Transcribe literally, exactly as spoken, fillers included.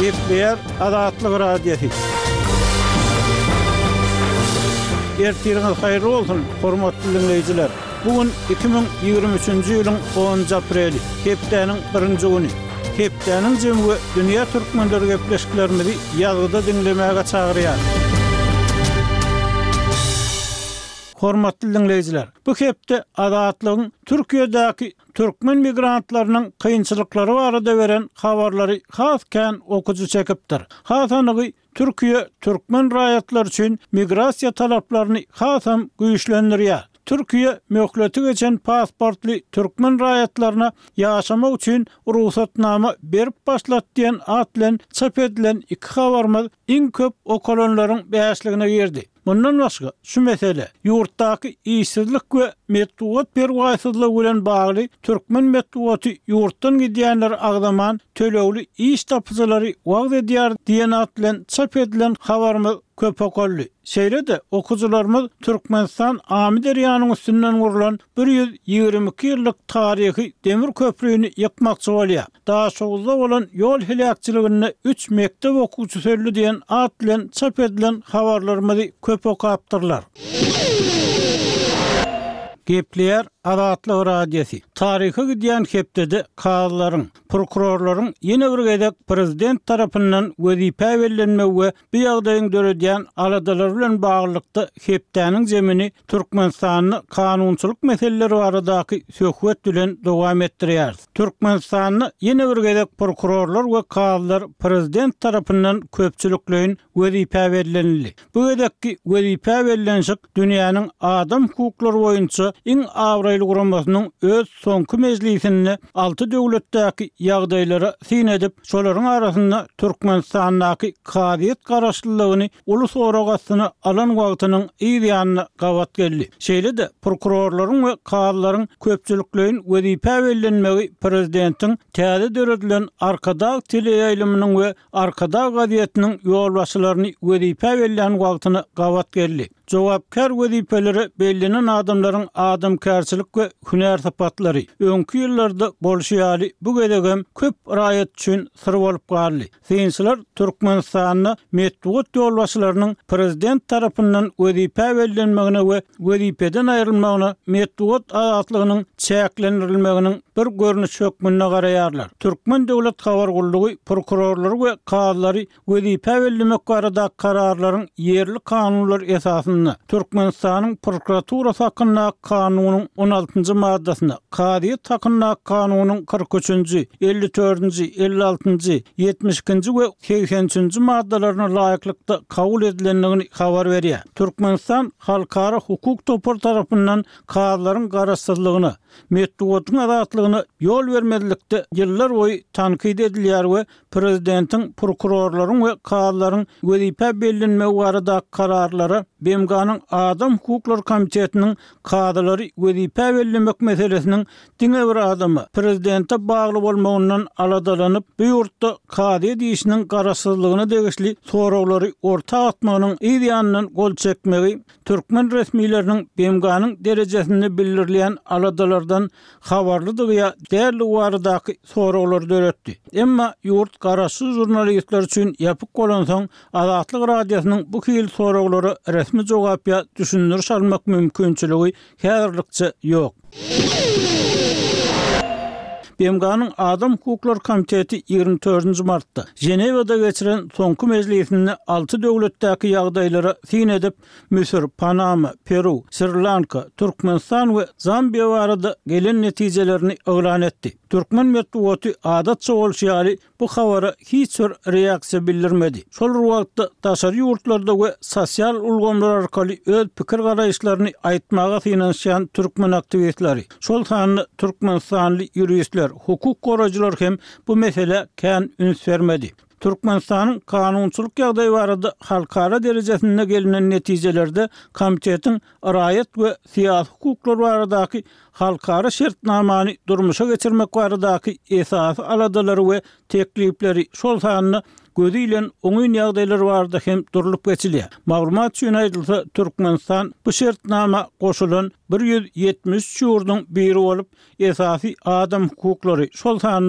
Gepleyer Azatlyk Radiosu. Ertiriniz hayırlı olsun, hormatly dinleyijiler. Bugün iki bin ýygrimi üçünji ýylyň onunji apreli, hepdeniň birinji güni. Hepdeniň jemgy dünýä türkmenleri gepleşiklerini ýazgyda dinlemäge çagyrýar. Hormatly dinleyijiler, bu hepde Azatlygyň Türkiýedäki türkmen migrantlarynyň kynçylyklary barada beren habarlary hasken okuju çekipdir. Hasanygy Türkiýe türkmen raýatlar üçin migrasiýa talaplaryny hasam güýçlendirýär. Türkiýe möhleti geçen pasportly türkmen raýatlaryna ýaşamak üçin ruhsatnama berip başlat diýen at bilen çap edilen iki habarmy iň köp okolonlaryň bäşligine girdi. Bundan başga şu mesele ýurtdaky işsizlik we medeniýet berwaýsyzlygy bilen bagly türkmen medeniýeti ýurtdan gidýänler agdaman tölegli iş tapjylary wagt edýär diýen at bilen çap edilen habarmy köp okolly. Şeýle-de okujularymyz Türkmenistan Amy derýanyň üstünden gurulan bir ýüz ýygrimi iki ýyllyk taryhy demir köprüni ýykmakçy bolýar. Daha şowuzda bolan ýol helakçylygyny üç mektep okuwçysy öldü diýen at bilen çap edilen habarlarymyzy köp okapdyrlar. Gepleyer Azatlyk Radiosu. Taryhy gidýän hepdede kaýlaryň, prokurorlaryň ýene bir gedek prezident tarapyndan wezipe berilmegi we bu ýagdaýyň döredýän aladalar bilen baglykda hepdeniň jemini Türkmenistanyň kanunçylyk meseleleri baradaky söhbet bilen dowam etdirýär. Türkmenistanyň ýene bir gedek prokurorlar we kaýlar prezident tarapyndan köpçüliklerin wezipe berilmeli. Bu gedekki wezipe berilenşik dünýäniň adam hukuklary boýunça iň awraýly guramasynyň öz soňky mejlisinde alty döwletdäki ýagdaýlara sin edip, şolaryň arasynda Türkmenistanyň kadiýet garaşlylygyny ulus oragasyna alan wagtynyň ýygyanyny gawat geldi. Şeýle-de prokurorlaryň we kaýlaryň köpçüliklerin wezipe berilmegi prezidentiň täze döredilen arkada teleýaýlymynyň we arkada gaziýetiniň ýolbaşçylaryny wezipe berilen wagtyny gawat geldi. Jogapkar wezipeleri bellenen adamlaryň adamkärçilik we hünär sapatlary öňkü ýyllarda bolşýaly bu gedegem köp raýat üçin syr bolup galdy. Synçylar Türkmenistanyň medeniýet ýolbaşçylarynyň prezident tarapyndan wezipe berilenmegine we wezipeden aýrylmagyna medeniýet azatlygynyň çäklendirilmeginiň bir görnüş hökmüne garaýarlar. Türkmen döwlet habar gullugy prokurorlary we kaýlary wezipe berilmek barada kararlaryň ýerli kanunlar esasynda Türkmenistanyň prokuraturasy hakkında kanunyň on altynjy maddasyna, kadiýet hakkında kanunyň kırk üçünji, elli dördünji, elli altynjy, ýetmiş ikinji we seksen üçünji maddalaryna laýyklykda kabul edilendigini habar berýär. Türkmenistan halkara hukuk topar tarapyndan kaýlaryň garaşsyzlygyny, medeniýetiň azatlygyny ýol bermedilikde ýyllar boýy tankyd edilýär we prezidentiň, prokurorlaryň we kaýlaryň wezipe berilmegi barada kararlary Bemganyň Adam Hukuklary Komitetiniň kadrlary wezipe berilmek meselesiniň diňe bir adamy prezidente bagly bolmagyndan aladalanyp bu ýurtda kadiýet işiniň garaşsyzlygyna degişli soraglary orta atmagynyň ýygyanynyň gol çekmegi türkmen resmiýetleriniň Bemganyň derejesini bildirýän aladalardan habarlydygy därli baradaky soraglary döretdi. Emma ýurt garaşsyz jurnalistler üçin ýapyk bolan soň Azatlyk Radiosynyň bu hil soraglary resmi jogapya düşündiriş almak mümkinçiligi häzirlikçe ýok. Bemganyň Adam Hukuklary Komiteti ýygrimi dördünji martda Jenewada geçiren soňky mejlisinde alty döwletdäki ýagdaýlara sin edip Misir, Panama, Peru, Sri Lanka, Türkmenistan we Zambiya barada gelen netijelerini öwran etdi. Türkmen medeniýeti adatça bolşýaly bu habara hiç bir reaksiýa bildirmedi. Şol wagtda taşary ýurtlarda we sosial ulgamlar arkaly öz pikir garaýşlaryny aýtmaga finansiýan türkmen aktivistleri, şol sany Türkmenistanly ýuristler, hukuk goraýjylar hem bu mesele kän üns bermedi. Türkmenistanyň kanunçylyk ýagdaýy barada halkara derejesinde gelinen netijelerde komitetiň raýat we siýasy hukuklar baradaky halkara şertnamany durmuşa geçirmek baradaky esas aladalary we teklipleri şol sanyny gözi bilen oňyn ýagdaýlar barada hem durulup geçilýär. Maglumat üçin aýdylsa, Türkmenistan bu şertnama goşulan bir ýüz ýetmiş üç ýurdun biri bolup esasy adam hukuklary şol sanyny